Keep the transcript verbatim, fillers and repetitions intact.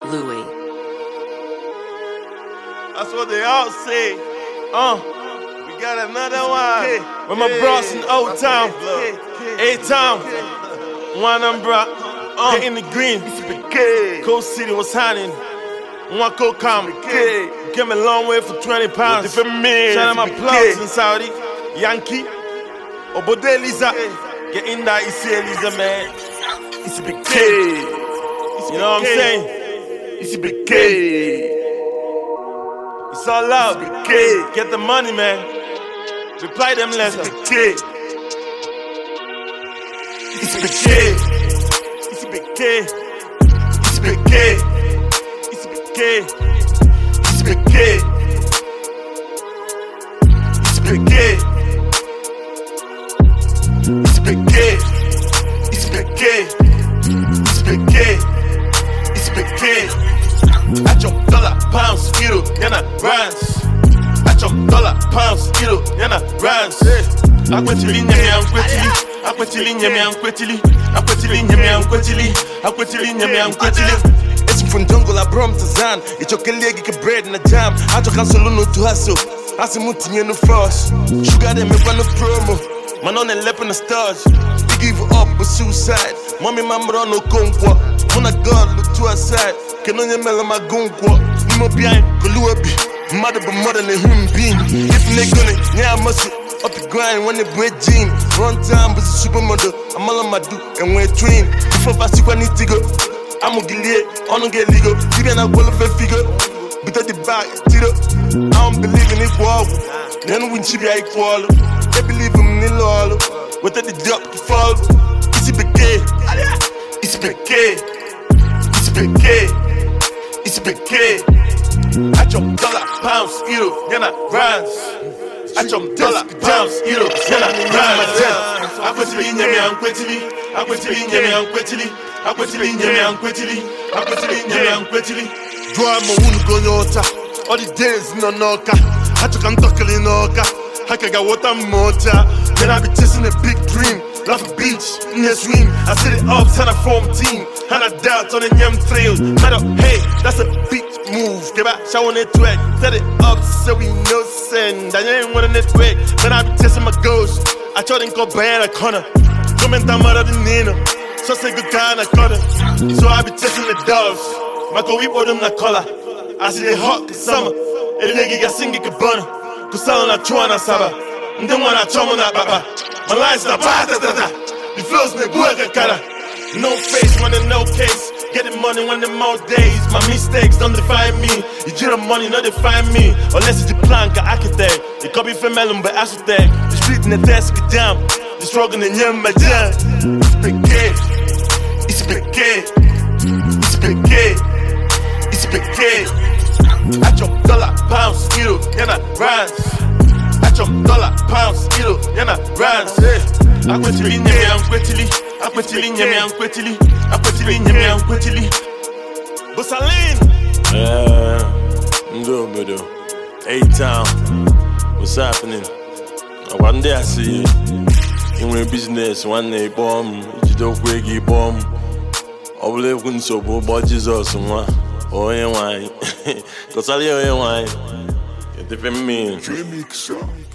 Louis. That's what they all say. Uh, we got another one. With my bros in Old Town, A-Town, one umbrella, uh, in the green. Cold City was hiding. One cold come. Came a long way for twenty pounds. Shout out my plugs in Saudi, Yankee, Obode Lisa. Get in there, you see Lisa, man. It's a big K. You know what I'm saying? It's a big K. It's all love. It's a big K. Get the money, man. Reply them letters. It's a big K. It's a big K. It's a big K. It's a big K. It's a big K. It's a big K. It's a big K. It's a big K. It's a big K. It's a big K. I chop dollar, pounds, euro, yana rands. I chop dollar, pounds, euro, yana rands. I quetili nyame an quetili. I quetili nyame an quetili. I quetili nyame an quetili. I quetili nyame an quetili. It's from jungle, I brought to Zan. It's your colleague, get bread in the jam. I took cancel no to hustle. I see muting in the frost. Sugar them make no promo. Man on the lap in the stars. They give up with suicide. Mommy, mama, don't know conquer. When I God look to her side. Can only melt my gunqua. Nimo behind, Koluabi. Mother, but mother than human being. If they gonna, yeah, I must up the grind when they break jean. Run time, but the supermodel. I'm all on my do and we're train. Before I see what I need to go. I'm gonna get lit, I'm gonna get legal. You can not qualify figure. But at the back, Tito. I don't believe in it, wall. Then when she be equal. They believe in the law. What at the job to fall. It's a big K. It's a big K. It's a big K. It's a big K. I chop dollar, pounds, euro, then I rands. I chop dollar, pounds, euro, then I rands. I quetili nyame an quetili. I quetili nyame an quetili. I quetili nyame an quetili. I quetili nyame an quetili. Draw my wound go yota. All the days no noka. I took an talking in oka. I can get water motor. Then I be chasing a big dream. Love a beach, in a swim. I set it up, turn a form team. And I doubt on the yam trail. Matter, hey, that's a big move. Get back, shower network. Set it up so we know send. I ain't want a network. Then I be chasing my ghost. I try to go by a corner. Comment on mother the Nino. So say good guy in a corner. So I be chasing the dogs. My go whip them the collar. I see the hot summer. And they get singing a burner. Cause I don't know na saba. And then when I chum on that baba. My lines are bad, da da da. The flows me work a cara. No face, when in no case. Getting money when the more days. My mistakes don't define me. You do the money, not define me. Unless it's the plan, ka architect. You copy from melon, but architect. The street in the desk, get down. The struggle in your my jam. It's big K. It's big K. It's big K. It's big K. I chop dollar, pounds, euro, yana rands. I chop dollar, pounds, euro, yana rands. I quetili nyame an quetili. I quetili nyame an quetili. I quetili nyame an quetili. Bosalin. Yeah, ndo bedo. A-Town, what's happening? One day I see you in a business. One day bomb, you don't break your bomb. I believe in so about Jesus, man. Oh, yeah, wine. Cause I live in wine. You're different me. Remix.